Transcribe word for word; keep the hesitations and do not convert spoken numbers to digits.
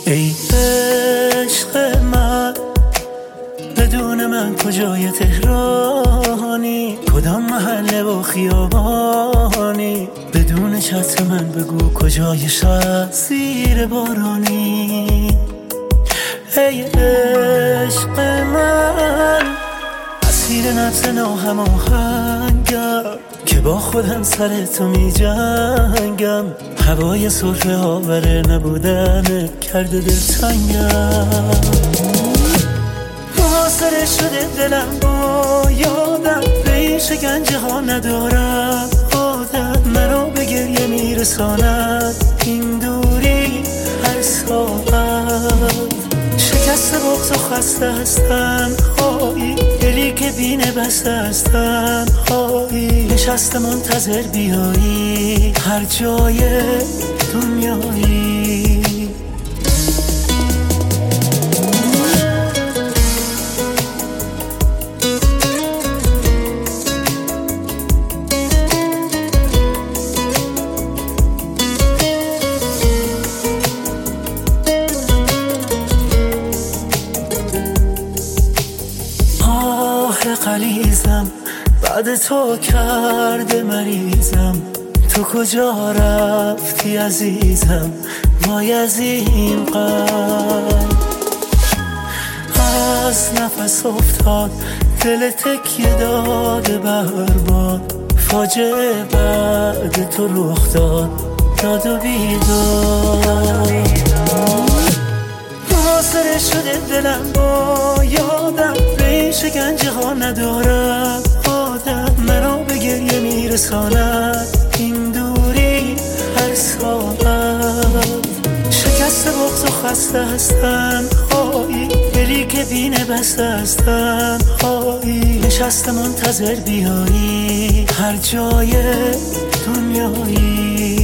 ای عشق من، بدون من کجای تهرانی، کدام محله و خیابانی، بدون چتر من بگو کجای شهر زیر بارانی. ای عشق من، اسیر نفس ناهماهنگم که با خودم سر تو می جنگم، هوای سرفه آوره نبودن کرده دلتنگم. محاصره شده دلم با یادم، به این شکنجه ها ندارم عادت، مرا به گریه میرساند این دوری هر ساعت. شکست بغض و خسته هستن هایی، دلی که بینه بسته هستن هایی، نشسته منتظر بیایی هر جای دنیایی. غلیزم بعد تو کرده مریضم، تو کجا رفتی عزیزم وای از این قلب. از نفس افتاد دل تکیه داده برباد، فاجعه بعد تو رخ داد داد و بیداد. محاصره شده دلم با یادم، به این شکنجه ها ندارم عادت، مرا به گریه میرساند این دوری هر ساعت. شکست بغض و خسته هستن هایی، دلی که بینه بسته هستن هایی، نشسته منتظر بیایی هر جای دنیایی.